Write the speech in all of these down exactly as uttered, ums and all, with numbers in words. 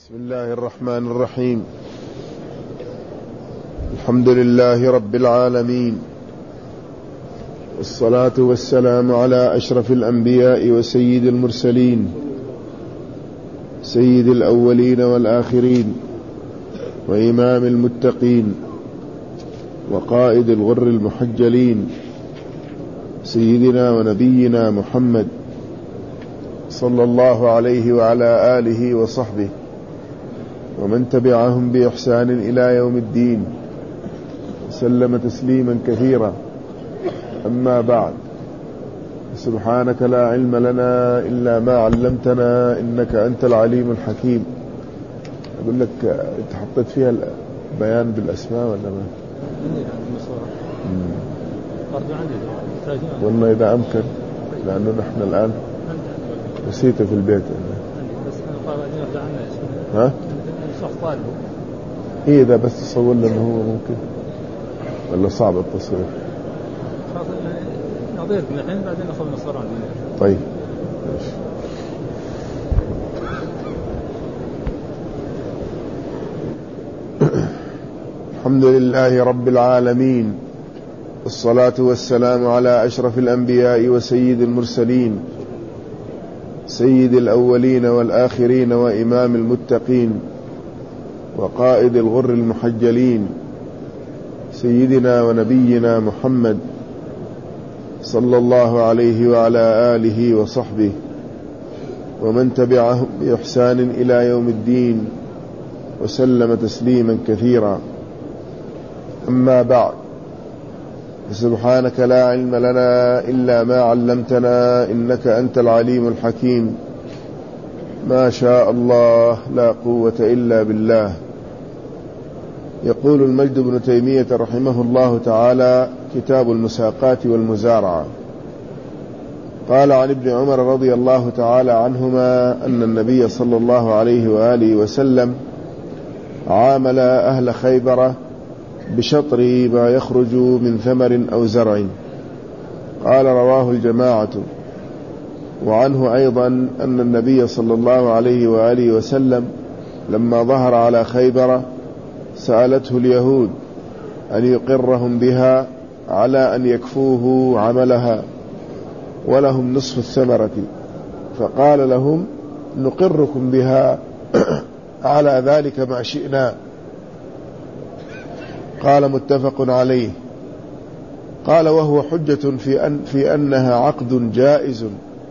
بسم الله الرحمن الرحيم. الحمد لله رب العالمين، والصلاة والسلام على أشرف الأنبياء وسيد المرسلين، سيد الأولين والآخرين، وإمام المتقين، وقائد الغر المحجلين، سيدنا ونبينا محمد صلى الله عليه وعلى آله وصحبه ومن تبعهم بإحسان إلى يوم الدين، وسلم تسليما كثيرا. أما بعد، سبحانك لا علم لنا إلا ما علمتنا إنك أنت العليم الحكيم. أقول لك أنت حطيت فيها البيان بالأسماء ولا ما؟ والله إذا أمكن، لأنه نحن الآن نسيته في البيت. ها؟ إيه إذا بس تصور لنا هو ممكن، ولا صعب التصوير؟ نظير من الحين بعدين ناخذ مصر. طيب ماشي. الحمد لله رب العالمين، الصلاة والسلام على أشرف الأنبياء وسيد المرسلين، سيد الأولين والآخرين، وإمام المتقين، وقائد الغر المحجلين، سيدنا ونبينا محمد صلى الله عليه وعلى آله وصحبه ومن تبعهم بإحسان إلى يوم الدين، وسلم تسليما كثيرا. أما بعد، سبحانك لا علم لنا إلا ما علمتنا إنك أنت العليم الحكيم. ما شاء الله لا قوة إلا بالله. يقول المجد بن تيمية رحمه الله تعالى: كتاب المساقات والمزارعة. قال عن ابن عمر رضي الله تعالى عنهما أن النبي صلى الله عليه وآله وسلم عامل أهل خيبر بشطر ما يخرج من ثمر أو زرع. قال: رواه الجماعة. وعنه أيضا أن النبي صلى الله عليه وآله وسلم لما ظهر على خيبر سألته اليهود أن يقرهم بها على أن يكفوه عملها ولهم نصف الثمرة، فقال لهم: نقركم بها على ذلك ما شئنا. قال: متفق عليه. قال: وهو حجة في, أن في أنها عقد جائز.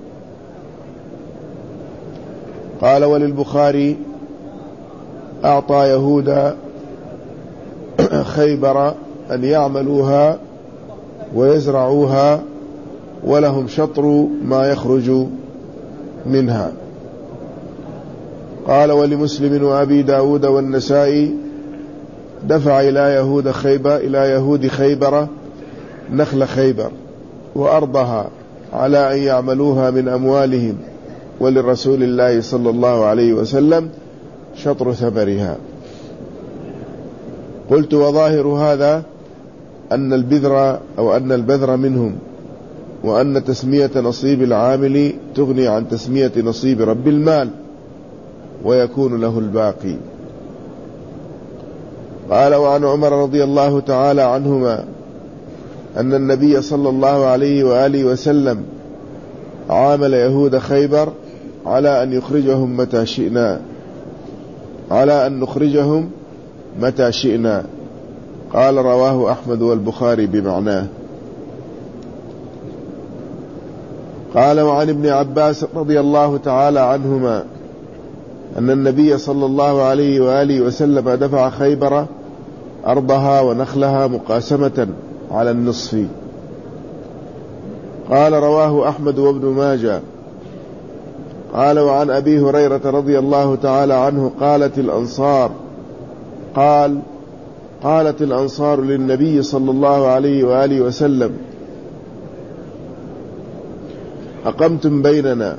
قال: وللبخاري: أعطى يهود خيبر أن يعملوها ويزرعوها ولهم شطر ما يخرج منها. قال: ولمسلم وأبي داود والنسائي: دفع إلى يهود خيبر إلى يهود خيبر نخل خيبر وأرضها على أن يعملوها من أموالهم، ولرسول الله صلى الله عليه وسلم شطر ثمرها. قلت: وظاهر هذا أن البذر أو أن البذر منهم، وأن تسمية نصيب العامل تغني عن تسمية نصيب رب المال ويكون له الباقي. قال: وعن عمر رضي الله تعالى عنهما أن النبي صلى الله عليه وآله وسلم عامل يهود خيبر على أن يخرجهم متى شئنا على أن نخرجهم متى شئنا. قال: رواه أحمد والبخاري بمعناه. قال: وعن ابن عباس رضي الله تعالى عنهما أن النبي صلى الله عليه وآله وسلم دفع خيبر أرضها ونخلها مقاسمة على النصف. قال: رواه أحمد وابن ماجه. قال: وعن أبي هريرة رضي الله تعالى عنه قالت الأنصار قال قالت الأنصار للنبي صلى الله عليه وآله وسلم: أقمتم بيننا.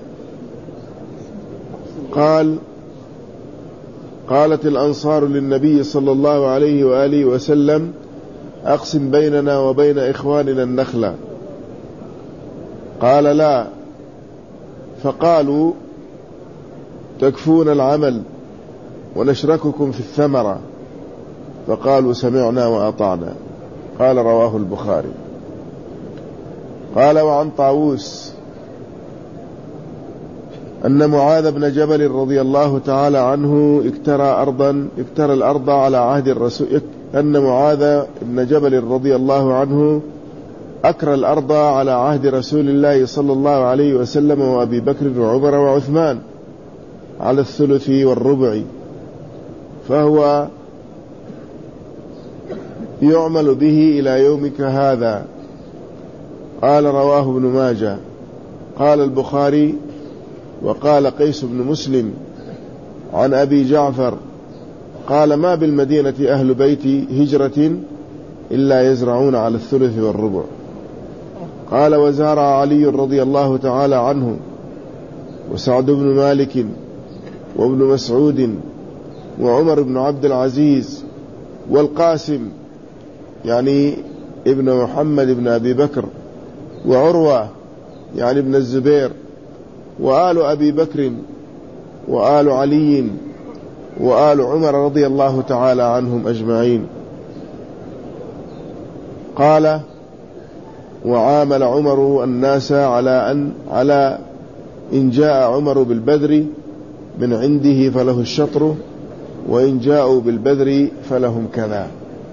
قال قالت الأنصار للنبي صلى الله عليه وآله وسلم: أقسم بيننا وبين إخواننا النخلة. قال: لا. فقالوا: تكفون العمل ونشرككم في الثمرة، فقالوا سمعنا وأطعنا. قال رواه البخاري. قال وعن طاووس أن معاذ بن جبل رضي الله تعالى عنه اكترى أرضا اكترى الأرض على عهد الرسول أن معاذ بن جبل رضي الله عنه أكرى الأرض على عهد رسول الله صلى الله عليه وسلم وأبي بكر وعمر وعثمان على الثلث والربع، فهو يعمل به إلى يومك هذا. قال رواه ابن ماجه. قال البخاري وقال قيس بن مسلم عن أبي جعفر قال ما بالمدينة أهل بيت هجرة إلا يزرعون على الثلث والربع. قال وزارع علي رضي الله تعالى عنه وسعد بن مالك وابن مسعود وعمر بن عبد العزيز والقاسم يعني ابن محمد بن أبي بكر وعروة يعني ابن الزبير وآل أبي بكر وآل علي وآل عمر رضي الله تعالى عنهم أجمعين. قال وعامل عمر الناس على أن على إن جاء عمر بالبذر من عنده فله الشطر وإن جاءوا بالبذر فلهم كذا.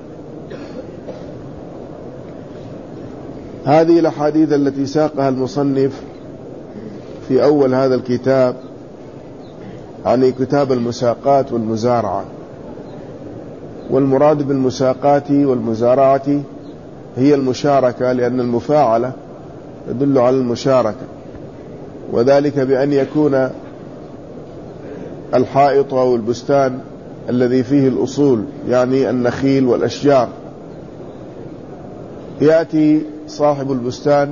هذه الأحاديث التي ساقها المصنف في أول هذا الكتاب عن كتاب المساقات والمزارعة، والمراد بالمساقات والمزارعة هي المشاركة، لأن المفاعلة تدل على المشاركة، وذلك بأن يكون الحائط أو البستان الذي فيه الأصول يعني النخيل والأشجار، يأتي صاحب البستان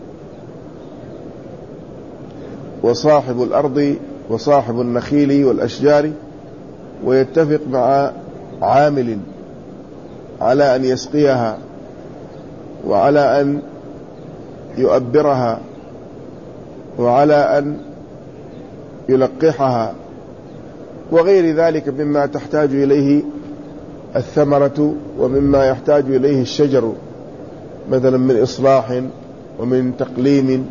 وصاحب الأرض وصاحب النخيل والأشجار ويتفق مع عامل على أن يسقيها وعلى أن يؤبرها وعلى أن يلقحها وغير ذلك مما تحتاج إليه الثمرة ومما يحتاج إليه الشجر، مثلا من إصلاح ومن تقليم،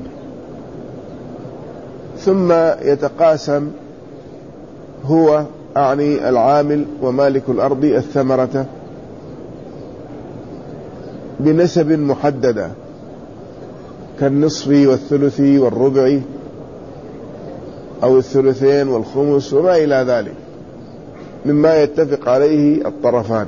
ثم يتقاسم هو أعني العامل ومالك الأرض الثمرة بنسب محددة كالنصف والثلث والربع أو الثلثين والخمس وما إلى ذلك مما يتفق عليه الطرفان.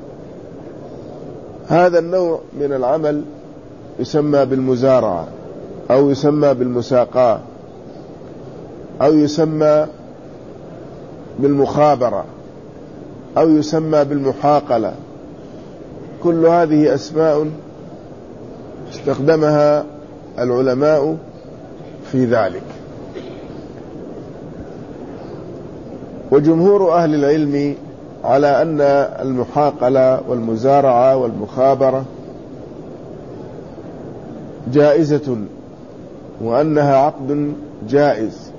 هذا النوع من العمل يسمى بالمزارعة أو يسمى بالمساقاة أو يسمى بالمخابرة أو يسمى بالمحاقلة. كل هذه أسماء استخدمها العلماء في ذلك. وجمهور أهل العلم على أن المحاقلة والمزارعة والمخابرة جائزة وأنها عقد جائز.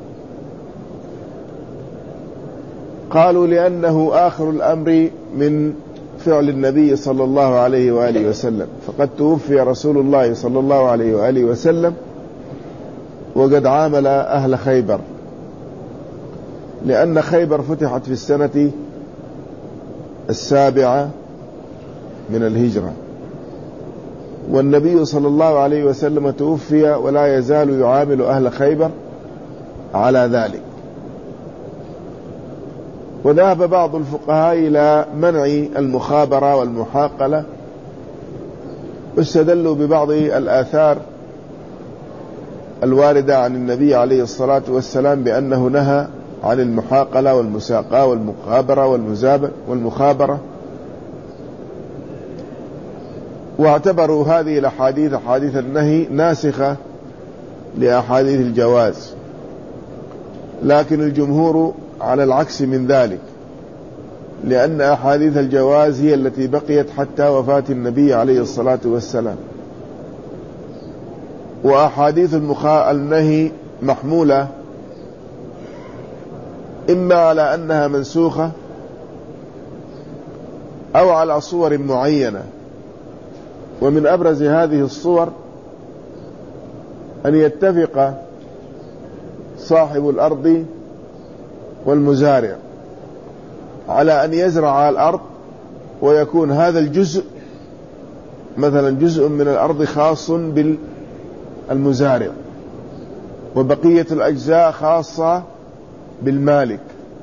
قالوا لأنه آخر الأمر من فعل النبي صلى الله عليه وآله وسلم، فقد توفي رسول الله صلى الله عليه وآله وسلم وقد عامل أهل خيبر، لأن خيبر فتحت في السنة السابعة من الهجرة، والنبي صلى الله عليه وسلم توفي ولا يزال يعامل أهل خيبر على ذلك. وذهب بعض الفقهاء إلى منع المخابرة والمحاقلة، واستدلوا ببعض الآثار الواردة عن النبي عليه الصلاة والسلام بأنه نهى عن المحاقلة والمساقاة والمخابرة والمخابرة، واعتبروا هذه الأحاديث أحاديث النهي ناسخة لأحاديث الجواز. لكن الجمهور على العكس من ذلك، لأن أحاديث الجواز هي التي بقيت حتى وفاة النبي عليه الصلاة والسلام، وأحاديث النهي محمولة إما على أنها منسوخة أو على صور معينة. ومن أبرز هذه الصور أن يتفق صاحب الأرض والمزارع على أن يزرع الأرض، ويكون هذا الجزء مثلا جزء من الأرض خاص بالمزارع، وبقية الأجزاء خاصة بالمالك.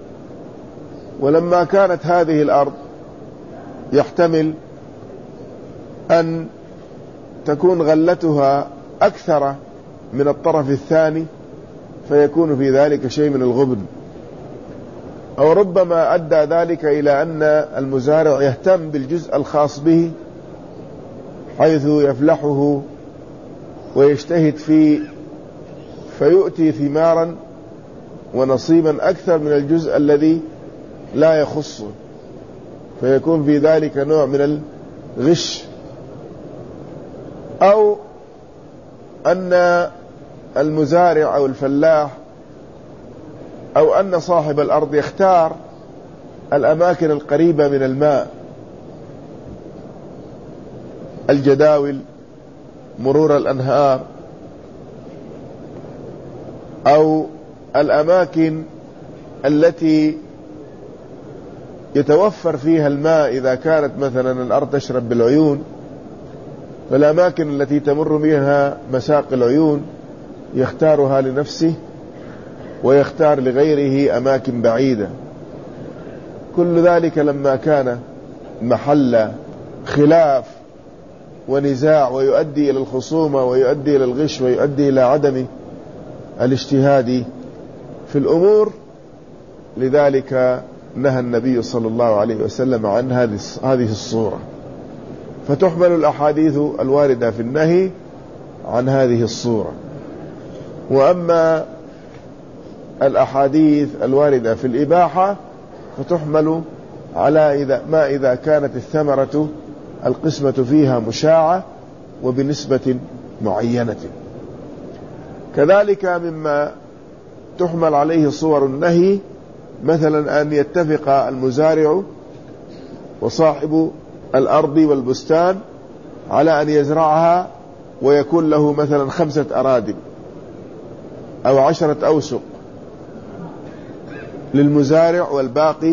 ولما كانت هذه الأرض يحتمل أن تكون غلتها أكثر من الطرف الثاني، فيكون في ذلك شيء من الغبن، أو ربما أدى ذلك إلى أن المزارع يهتم بالجزء الخاص به حيث يفلحه ويجتهد فيه، فيؤتي ثمارا ونصيبا أكثر من الجزء الذي لا يخصه، فيكون في ذلك نوع من الغش. أو أن المزارع أو الفلاح أو أن صاحب الأرض يختار الأماكن القريبة من الماء، الجداول، مرور الأنهار، أو الأماكن التي يتوفر فيها الماء إذا كانت مثلا الأرض تشرب بالعيون، فالأماكن التي تمر بها مساقي العيون يختارها لنفسه ويختار لغيره أماكن بعيدة. كل ذلك لما كان محل خلاف ونزاع ويؤدي إلى الخصومة ويؤدي إلى الغش ويؤدي إلى عدم الاجتهاد في الأمور، لذلك نهى النبي صلى الله عليه وسلم عن هذه الصورة. فتحمل الأحاديث الواردة في النهي عن هذه الصورة. وأما الأحاديث الواردة في الإباحة فتحمل على إذا ما إذا كانت الثمرة القسمة فيها مشاعة وبنسبة معينة. كذلك مما تحمل عليه صور النهي مثلا أن يتفق المزارع وصاحب الأرض والبستان على أن يزرعها ويكون له مثلا خمسة أرادم أو عشرة أوسق للمزارع والباقي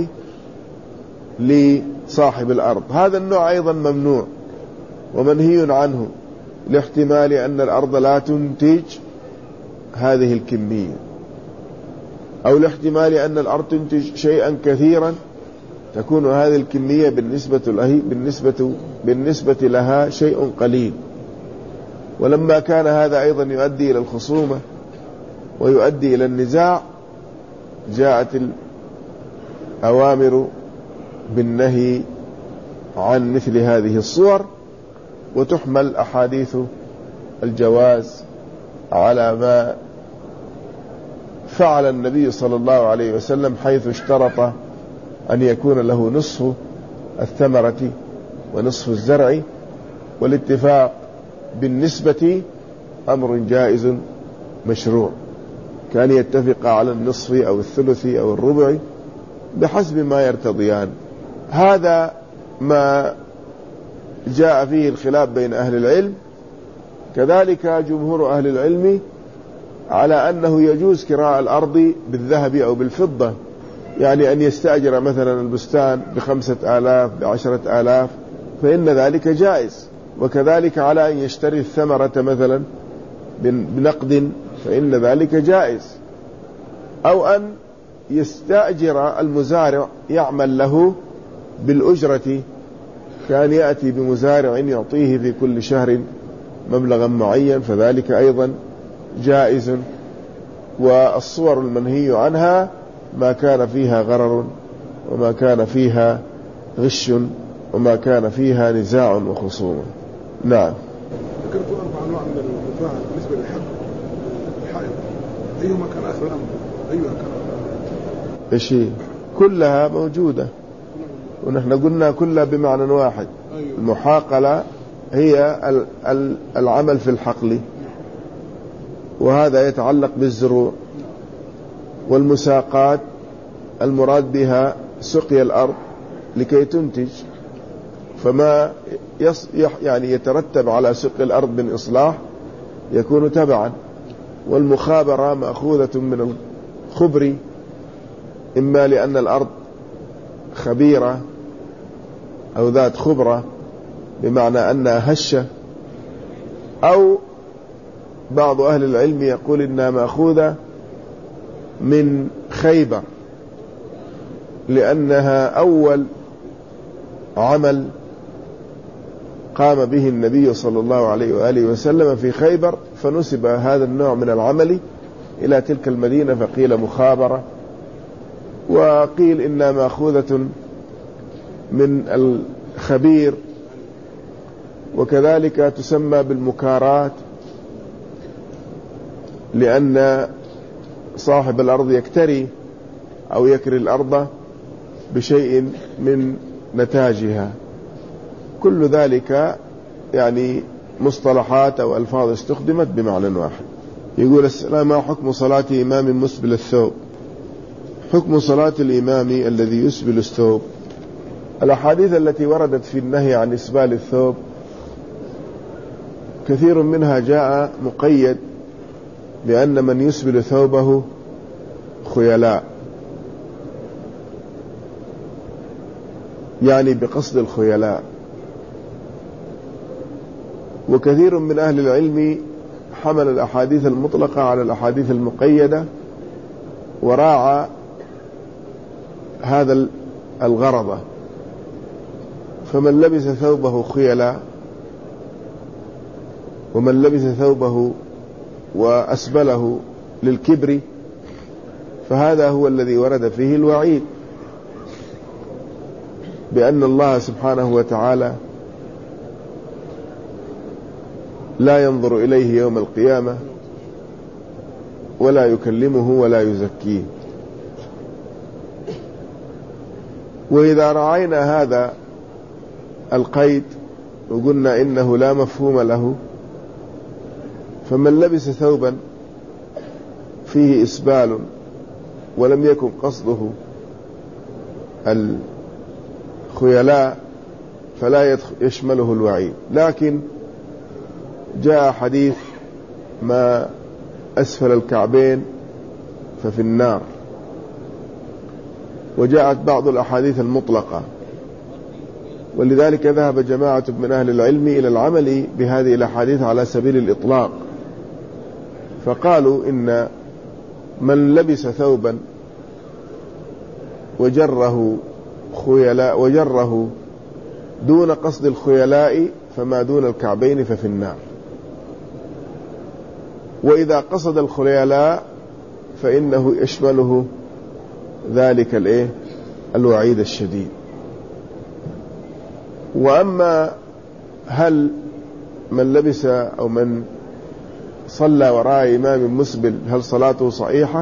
لصاحب الأرض. هذا النوع أيضا ممنوع ومنهي عنه لاحتمال أن الأرض لا تنتج هذه الكمية، أو لاحتمال أن الأرض تنتج شيئا كثيرا تكون هذه الكمية بالنسبة له بالنسبة بالنسبة لها شيء قليل. ولما كان هذا أيضا يؤدي إلى الخصومة ويؤدي إلى النزاع جاءت الأوامر بالنهي عن مثل هذه الصور، وتحمل أحاديث الجواز على ما فعل النبي صلى الله عليه وسلم حيث اشترط أن يكون له نصف الثمرة ونصف الزرع، والاتفاق بالنسبة أمر جائز مشروع، كان يتفق على النصف أو الثلث أو الربع بحسب ما يرتضيان. هذا ما جاء فيه الخلاف بين أهل العلم. كذلك جمهور أهل العلم على أنه يجوز كراء الأرض بالذهب أو بالفضة، يعني أن يستأجر مثلا البستان بخمسة آلاف بعشرة آلاف فإن ذلك جائز. وكذلك على أن يشتري الثمرة مثلا بنقد فإن ذلك جائز، أو أن يستأجر المزارع يعمل له بالأجرة، كان يأتي بمزارع يعطيه في كل شهر مبلغا معين فذلك أيضا جائز. والصور المنهي عنها ما كان فيها غرر وما كان فيها غش وما كان فيها نزاع وخصومة. نعم. ذكرت أربع أنواع من المنفعة بالنسبة للحق الحائط، أيهما كان آخر الأمر؟ أيها كان إيش كلها موجودة، ونحن قلنا كلها بمعنى واحد. أيوة. المحاقلة هي العمل في الحقل، وهذا يتعلق بالزروع، والمساقات المراد بها سقي الأرض لكي تنتج، فما يص يعني يترتب على سقي الأرض من إصلاح يكون تبعا. والمخابرة مأخوذة من الخبر، إما لأن الأرض خبيرة أو ذات خبرة بمعنى أنها هشة، أو بعض أهل العلم يقول إنها مأخوذة من خيبر، لأنها أول عمل قام به النبي صلى الله عليه وآله وسلم في خيبر، فنسب هذا النوع من العمل إلى تلك المدينة، فقيل مخابرة، وقيل إنها مأخوذة من الخبير، وكذلك تسمى بالمكارات، لأن صاحب الأرض يكتري أو يكري الأرض بشيء من نتاجها. كل ذلك يعني مصطلحات أو ألفاظ استخدمت بمعنى واحد. يقول السلام: ما حكم صلاة إمام مسبل الثوب؟ حكم صلاة الإمام الذي يسبل الثوب، الأحاديث التي وردت في النهي عن إسبال الثوب كثير منها جاء مقيد بأن من يسبل ثوبه خيلاء، يعني بقصد الخيلاء. وكثير من أهل العلم حمل الأحاديث المطلقة على الأحاديث المقيدة وراعى هذا الغرض، فمن لبس ثوبه خيلاء ومن لبس ثوبه وأسبله للكبر فهذا هو الذي ورد فيه الوعيد، بأن الله سبحانه وتعالى لا ينظر إليه يوم القيامة ولا يكلمه ولا يزكيه. وإذا رعينا هذا القيد وقلنا إنه لا مفهوم له، فمن لبس ثوبا فيه إسبال ولم يكن قصده الخيلاء فلا يشمله الوعيد. لكن جاء حديث: ما أسفل الكعبين ففي النار، وجاءت بعض الأحاديث المطلقة، ولذلك ذهب جماعة من أهل العلم إلى العمل بهذه الأحاديث على سبيل الإطلاق، فقالوا إن من لبس ثوبا وجره خيلاء وجره دون قصد الخيلاء فما دون الكعبين ففي النار، وإذا قصد الخيلاء فإنه يشمله ذلك الايه الوعيد الشديد. وأما هل من لبس أو من صلى وراء إمام مسبل هل صلاته صحيحة؟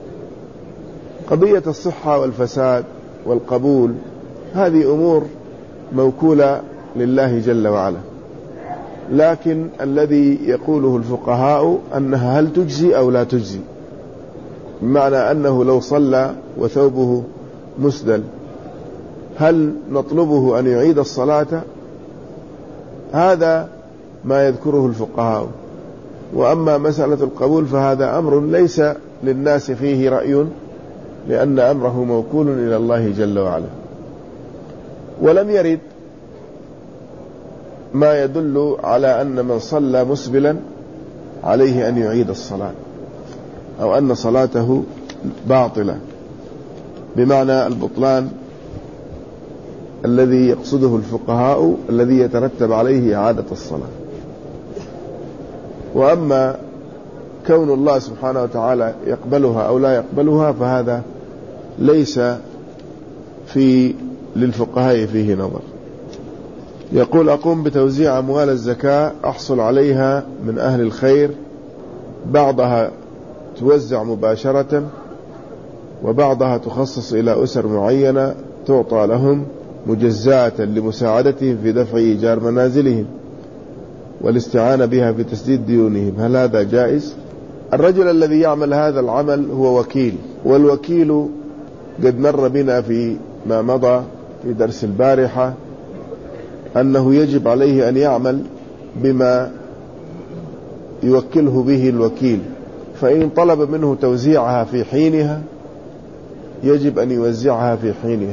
قضية الصحة والفساد والقبول هذه أمور موكولة لله جل وعلا، لكن الذي يقوله الفقهاء أنها هل تجزي أو لا تجزي، بمعنى أنه لو صلى وثوبه مسدل هل نطلبه أن يعيد الصلاة؟ هذا ما يذكره الفقهاء. وأما مسألة القبول فهذا أمر ليس للناس فيه رأي، لأن أمره موكول إلى الله جل وعلا. ولم يرد ما يدل على أن من صلى مسبلا عليه أن يعيد الصلاة أو أن صلاته باطلة، بمعنى البطلان الذي يقصده الفقهاء الذي يترتب عليه إعادة الصلاة. وأما كون الله سبحانه وتعالى يقبلها أو لا يقبلها فهذا ليس في للفقهاء فيه نظر. يقول: أقوم بتوزيع أموال الزكاة أحصل عليها من أهل الخير، بعضها توزع مباشرة وبعضها تخصص إلى أسر معينة تعطى لهم مجزاة لمساعدتهم في دفع إيجار منازلهم والاستعانة بها في تسديد ديونهم، هل هذا جائز؟ الرجل الذي يعمل هذا العمل هو وكيل، والوكيل قد مر بنا في ما مضى في درس البارحة أنه يجب عليه أن يعمل بما يوكله به الوكيل، فإن طلب منه توزيعها في حينها يجب أن يوزعها في حينها،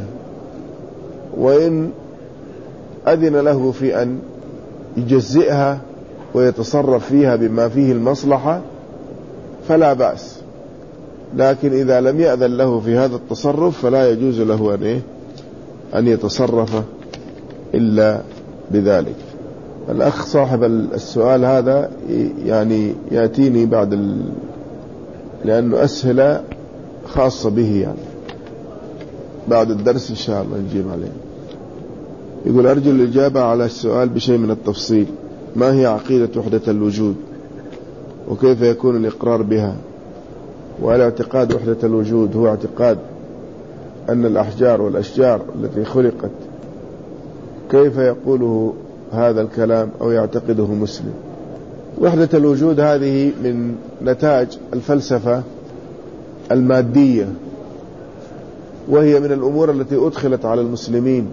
وإن أذن له في أن يجزئها ويتصرف فيها بما فيه المصلحة فلا بأس، لكن إذا لم يأذن له في هذا التصرف فلا يجوز له أن, إيه؟ أن يتصرف إلا بذلك. الأخ صاحب السؤال هذا يعني يأتيني بعد ال... لأنه أسهل خاصة به، يعني بعد الدرس إن شاء الله نجيب عليه. يقول: أرجو الإجابة على السؤال بشيء من التفصيل. ما هي عقيدة وحدة الوجود، وكيف يكون الإقرار بها؟ وهل اعتقاد وحدة الوجود هو اعتقاد أن الأحجار والأشجار التي خلقت، كيف يقوله هذا الكلام أو يعتقده مسلم؟ وحدة الوجود هذه من نتاج الفلسفة المادية، وهي من الأمور التي أدخلت على المسلمين،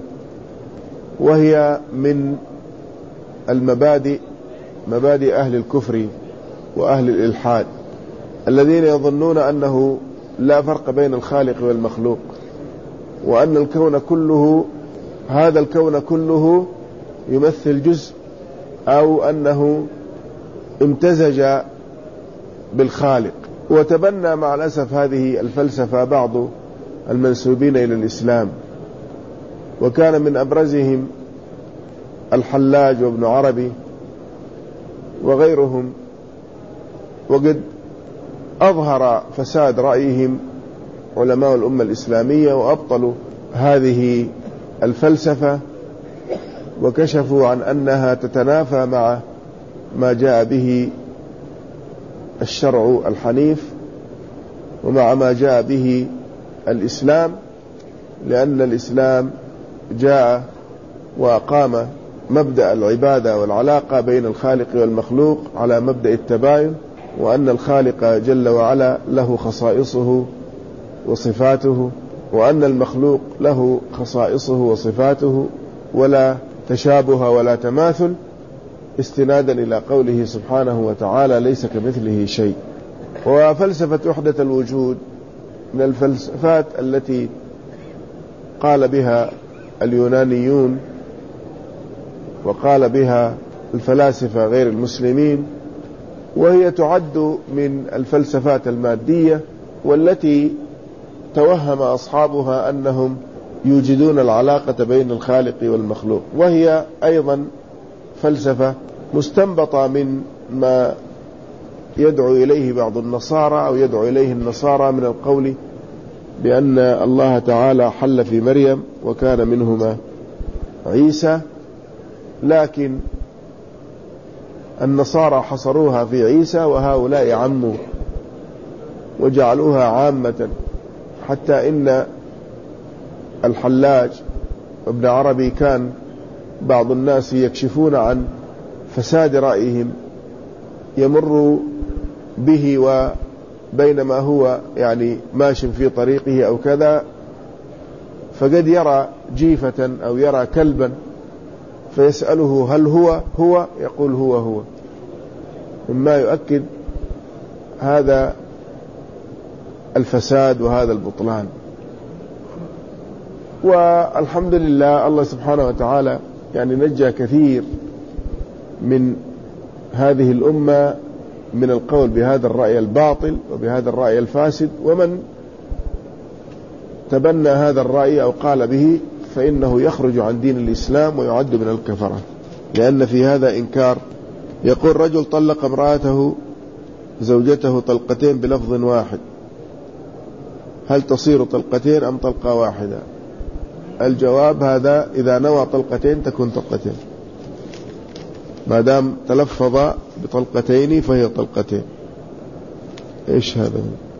وهي من المبادئ مبادئ أهل الكفر وأهل الإلحاد الذين يظنون أنه لا فرق بين الخالق والمخلوق، وأن الكون كله هذا الكون كله يمثل جزء، أو أنه امتزج بالخالق. وتبنى مع الأسف هذه الفلسفة بعض المنسوبين إلى الإسلام، وكان من أبرزهم الحلاج وابن عربي وغيرهم، وقد أظهر فساد رأيهم علماء الأمة الإسلامية وأبطلوا هذه الفلسفة، وكشفوا عن أنها تتنافى مع ما جاء به الشرع الحنيف ومع ما جاء به الإسلام، لأن الإسلام جاء وأقام مبدأ العبادة والعلاقة بين الخالق والمخلوق على مبدأ التباين، وأن الخالق جل وعلا له خصائصه وصفاته، وأن المخلوق له خصائصه وصفاته، ولا تشابه ولا تماثل، استنادا إلى قوله سبحانه وتعالى: ليس كمثله شيء. وفلسفة وحدة الوجود من الفلسفات التي قال بها اليونانيون وقال بها الفلاسفة غير المسلمين، وهي تعد من الفلسفات المادية، والتي توهم أصحابها أنهم يوجدون العلاقة بين الخالق والمخلوق، وهي أيضا فلسفة مستنبطة من ما يدعو إليه بعض النصارى أو يدعو إليه النصارى من القول بأن الله تعالى حل في مريم وكان منهما عيسى، لكن النصارى حصروها في عيسى، وهؤلاء عموا وجعلوها عامة، حتى إن الحلاج ابن عربي كان بعض الناس يكشفون عن فساد رأيهم يمر به، وبينما هو يعني ماشي في طريقه أو كذا، فقد يرى جيفة أو يرى كلبا فيسأله: هل هو هو؟ يقول: هو هو، مما يؤكد هذا الفساد وهذا البطلان. والحمد لله الله سبحانه وتعالى يعني نجى كثير من هذه الأمة من القول بهذا الرأي الباطل وبهذا الرأي الفاسد، ومن تبنى هذا الرأي أو قال به فإنه يخرج عن دين الإسلام ويعد من الكفرة، لأن في هذا إنكار. يقول: رجل طلق امرأته زوجته طلقتين بلفظ واحد، هل تصير طلقتين أم طلقة واحدة؟ الجواب: هذا إذا نوى طلقتين تكون طلقتين، ما دام تلفظ بطلقتين فهي طلقتين. إيش هذا؟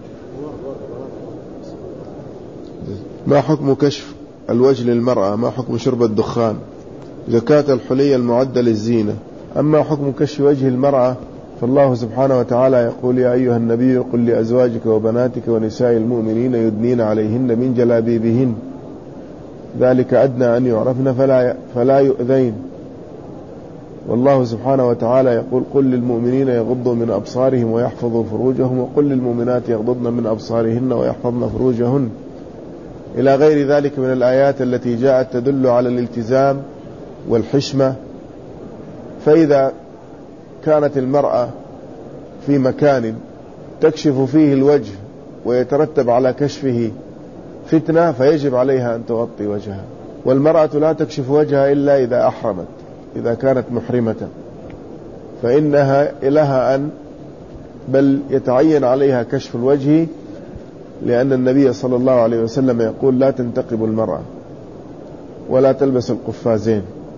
ما حكم كشف الوجه للمرأة؟ ما حكم شرب الدخان؟ زكاة الحلي المعدة للزينة؟ أما حكم كشف وجه المرأة فالله سبحانه وتعالى يقول: يا أيها النبي قل لأزواجك وبناتك ونساء المؤمنين يدنين عليهن من جلابيبهن ذلك أدنى أن يعرفن فلا فلا يؤذين. والله سبحانه وتعالى يقول: قل للمؤمنين يغضوا من أبصارهم ويحفظوا فروجهم وقل للمؤمنات يغضضن من أبصارهن ويحفظن فروجهن، إلى غير ذلك من الآيات التي جاءت تدل على الالتزام والحشمة. فإذا كانت المرأة في مكان تكشف فيه الوجه ويترتب على كشفه فتنة فيجب عليها أن تغطي وجهها. والمرأة لا تكشف وجهها إلا إذا أحرمت، إذا كانت محرمة فإنها لها أن بل يتعين عليها كشف الوجه، لأن النبي صلى الله عليه وسلم يقول: لا تنتقب المرأة ولا تلبس القفازين.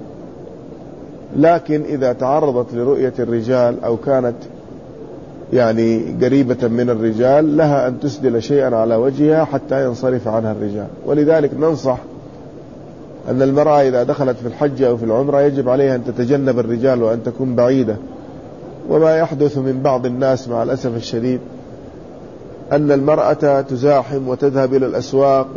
لكن إذا تعرضت لرؤية الرجال أو كانت يعني قريبة من الرجال لها أن تسدل شيئا على وجهها حتى ينصرف عنها الرجال. ولذلك ننصح أن المرأة إذا دخلت في الحج أو في العمرة يجب عليها أن تتجنب الرجال وأن تكون بعيدة. وما يحدث من بعض الناس مع الأسف الشديد أن المرأة تزاحم وتذهب إلى الأسواق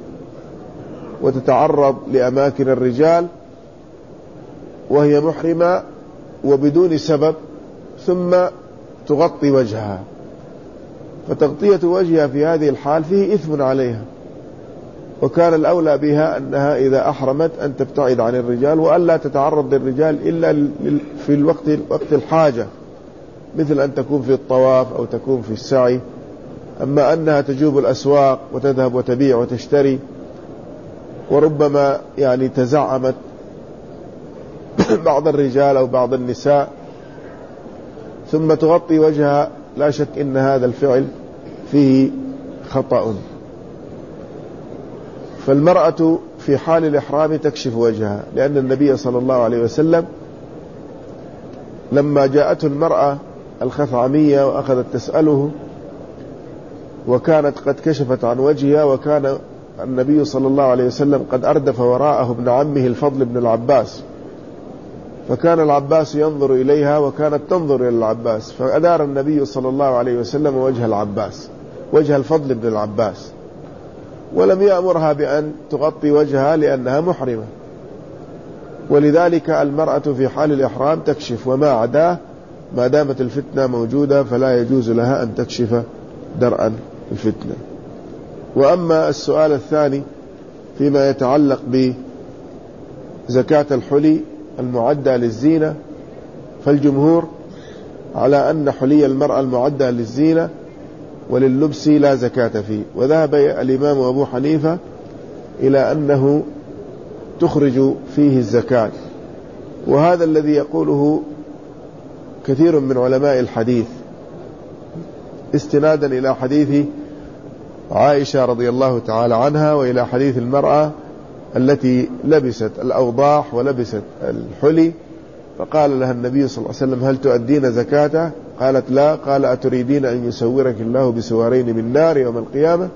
وتتعرض لأماكن الرجال وهي محرمة وبدون سبب، ثم تغطي وجهها، فتغطية وجهها في هذه الحال فيه إثم عليها. وكان الأولى بها أنها إذا أحرمت أن تبتعد عن الرجال وألا تتعرض للرجال إلا في الوقت وقت الحاجة، مثل أن تكون في الطواف أو تكون في السعي. أما أنها تجوب الأسواق وتذهب وتبيع وتشتري وربما يعني تزعمت بعض الرجال أو بعض النساء ثم تغطي وجهها، لا شك إن هذا الفعل فيه خطأ. فالمرأة في حال الإحرام تكشف وجهها، لأن النبي صلى الله عليه وسلم لما جاءته المرأة الخثعمية وأخذت تسأله وكانت قد كشفت عن وجهها، وكان النبي صلى الله عليه وسلم قد أردف وراءه ابن عمه الفضل بن العباس، فكان العباس ينظر إليها وكانت تنظر إلى العباس، فأدار النبي صلى الله عليه وسلم وجه العباس وجه الفضل بن العباس، ولم يأمرها بأن تغطي وجهها لأنها محرمة. ولذلك المرأة في حال الإحرام تكشف، وما عداه ما دامت الفتنة موجودة فلا يجوز لها أن تكشف درءا الفتنة. وأما السؤال الثاني فيما يتعلق بزكاة الحلي المعدة للزينة، فالجمهور على أن حلي المرأة المعدة للزينة ولللبس لا زكاة فيه. وذهب الإمام أبو حنيفة إلى أنه تخرج فيه الزكاة، وهذا الذي يقوله كثير من علماء الحديث استنادا إلى حديث عائشة رضي الله تعالى عنها وإلى حديث المرأة التي لبست الأوضاح ولبست الحلي، فقال لها النبي صلى الله عليه وسلم: هل تؤدين زكاته؟ قالت: لا. قال: أتريدين أن يسورك الله بسوارين من نار يوم القيامة؟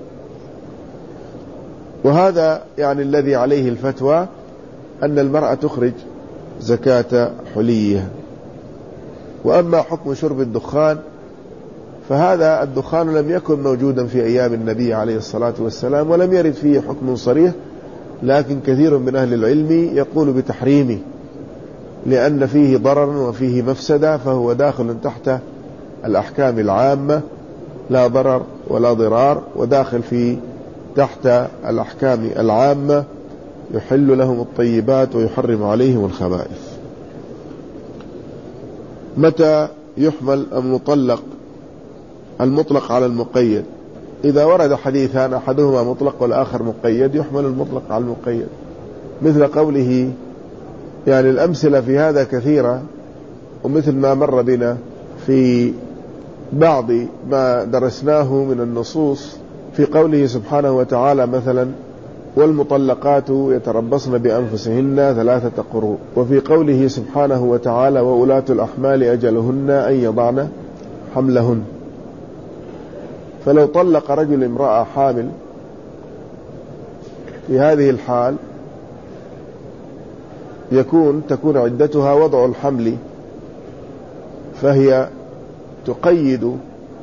وهذا يعني الذي عليه الفتوى أن المرأة تخرج زكاة حليها. وأما حكم شرب الدخان فهذا الدخان لم يكن موجودا في أيام النبي عليه الصلاة والسلام ولم يرد فيه حكم صريح، لكن كثير من أهل العلم يقول بتحريمه لأن فيه ضرر وفيه مفسدة، فهو داخل تحت الأحكام العامة لا ضرر ولا ضرار، وداخل في تحت الأحكام العامة يحل لهم الطيبات ويحرم عليهم الخبائث. متى يحمل المطلق المطلق على المقيد؟ إذا ورد حديثان أحدهما مطلق والآخر مقيد يحمل المطلق على المقيد، مثل قوله، يعني الأمثلة في هذا كثيرة، ومثل ما مر بنا في بعض ما درسناه من النصوص في قوله سبحانه وتعالى مثلا: والمطلقات يتربصن بأنفسهن ثلاثة قروء، وفي قوله سبحانه وتعالى: وأولاة الأحمال أجلهن أن يضعن حملهن. فلو طلق رجل امرأة حامل في هذه الحال يكون تكون عدتها وضع الحمل، فهي تقيد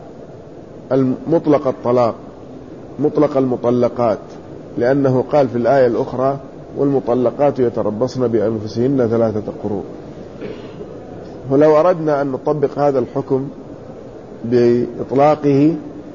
مطلق الطلاق مطلق المطلقات، لأنه قال في الآية الأخرى والمطلقات يتربصن بأنفسهن ثلاثة قروء. ولو أردنا أن نطبق هذا الحكم بإطلاقه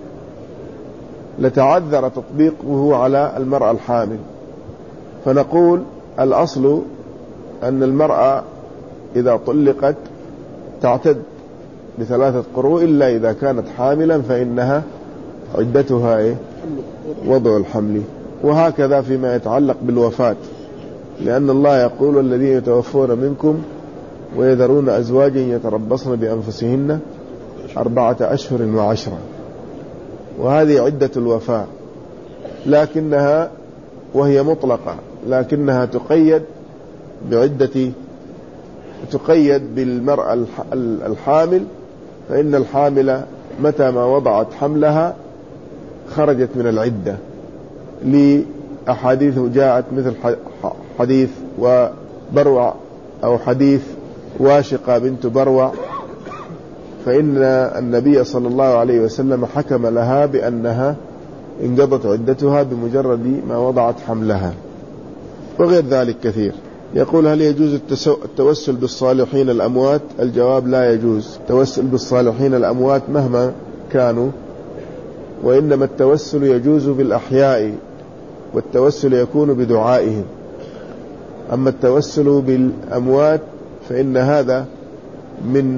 لتعذر تطبيقه على المرأة الحامل، فنقول الأصل أن المرأة إذا طلقت تعتد بثلاثة قروء إلا إذا كانت حاملا فإنها عدتها إيه؟ وضع الحمل. وهكذا فيما يتعلق بالوفاة، لأن الله يقول الذين يتوفون منكم ويذرون أزواجا يتربصن بأنفسهن أربعة أشهر وعشرة، وهذه عدة الوفاة، لكنها وهي مطلقة لكنها تقيد بعدة تقيد بالمرأة الحامل، فإن الحامل متى ما وضعت حملها خرجت من العدة، لأحاديث جاءت مثل حديث وبروع أو حديث واشقة بنت بروع، فإن النبي صلى الله عليه وسلم حكم لها بأنها انقضت عدتها بمجرد ما وضعت حملها، وغير ذلك كثير. يقول هل يجوز التوسل بالصالحين الأموات؟ الجواب لا يجوز التوسل بالصالحين الأموات مهما كانوا، وإنما التوسل يجوز بالأحياء، والتوسل يكون بدعائهم. أما التوسل بالأموات فإن هذا من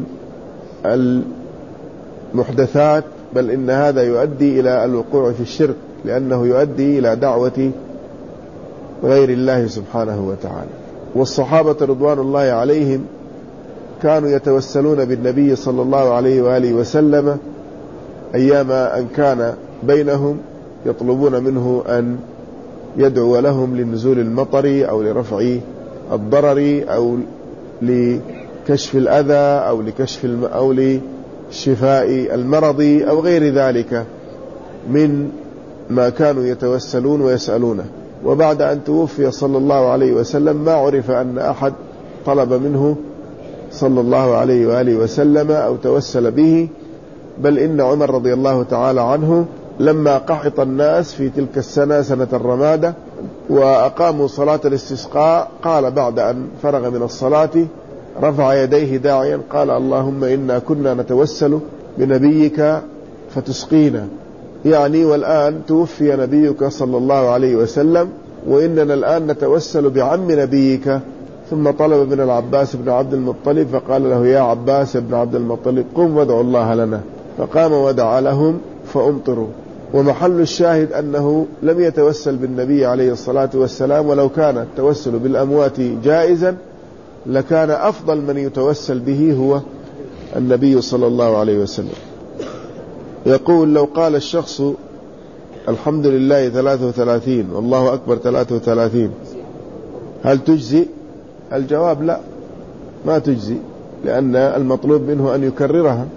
المحدثات، بل إن هذا يؤدي إلى الوقوع في الشرك، لأنه يؤدي إلى دعوة غير الله سبحانه وتعالى. والصحابة رضوان الله عليهم كانوا يتوسلون بالنبي صلى الله عليه وآله وسلم أيام أن كان بينهم، يطلبون منه أن يدعو لهم لنزول المطر أو لرفع الضرر أو لكشف الأذى أو لكشف الم... أو لشفاء المرض أو غير ذلك من ما كانوا يتوسلون ويسألونه. وبعد أن توفي صلى الله عليه وسلم ما عرف أن أحد طلب منه صلى الله عليه وآله وسلم أو توسل به، بل إن عمر رضي الله تعالى عنه لما قحط الناس في تلك السنة سنة الرمادة وأقاموا صلاة الاستسقاء، قال بعد أن فرغ من الصلاة رفع يديه داعيا قال اللهم إنا كنا نتوسل بنبيك فتسقينا، يعني والآن توفي نبيك صلى الله عليه وسلم وإننا الآن نتوسل بعم نبيك. ثم طلب من العباس بن عبد المطلب فقال له يا عباس بن عبد المطلب قم وادعو الله لنا، فقام ودعا لهم فأمطروا. ومحل الشاهد أنه لم يتوسل بالنبي عليه الصلاة والسلام، ولو كان التوسل بالأموات جائزا لكان أفضل من يتوسل به هو النبي صلى الله عليه وسلم. يقول لو قال الشخص الحمد لله ثلاثة وثلاثين والله أكبر ثلاثة وثلاثين هل تجزي؟ الجواب لا، ما تجزي، لأن المطلوب منه أن يكررها.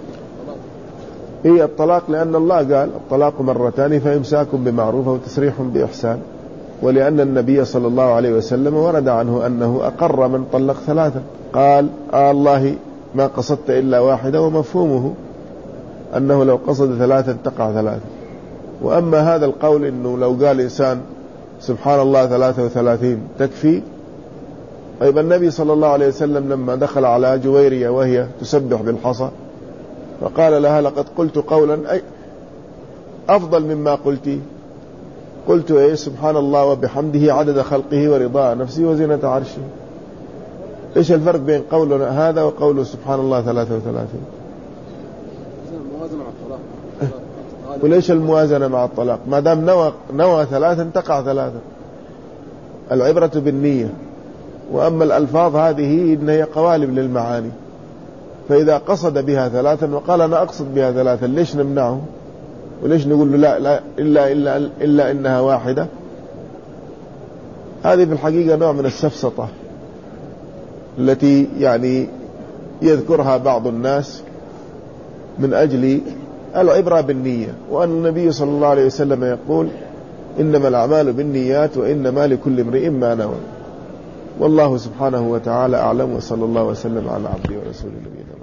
هي الطلاق لأن الله قال الطلاق مرتان فإمساك بمعروف وتسريح بإحسان، ولأن النبي صلى الله عليه وسلم ورد عنه أنه أقر من طلق ثلاثة، قال آه الله ما قصدت إلا واحدة، ومفهومه أنه لو قصد ثلاثة تقع ثلاثة. وأما هذا القول أنه لو قال إنسان سبحان الله ثلاثة وثلاثين تكفي، طيب النبي صلى الله عليه وسلم لما دخل على جويرية وهي تسبح بالحصى فقال لها لقد قلت قولا أي أفضل مما قلتي، قلت إيه سبحان الله وبحمده عدد خلقه ورضاء نفسه وزنة عرشه. إيش الفرق بين قولنا هذا وقوله سبحان الله ثلاثة وثلاثين؟ وليش الموازنة مع الطلاق؟ ما دام نوى, نوى ثلاثا تقع ثلاثا، العبرة بالنية. وأما الألفاظ هذه إن هي قوالب للمعاني، فإذا قصد بها ثلاثا وقال أنا أقصد بها ثلاثا ليش نمنعه؟ وليش نقول له لا, لا إلا, إلا, إلا إنها واحدة؟ هذه في الحقيقة نوع من السفسطة التي يعني يذكرها بعض الناس من أجل العبرة بالنية، وأن النبي صلى الله عليه وسلم يقول إنما الأعمال بالنيات وإنما لكل امرئ ما نوى. والله سبحانه وتعالى أعلم، وصلى الله وسلم على عبده ورسوله نبينا.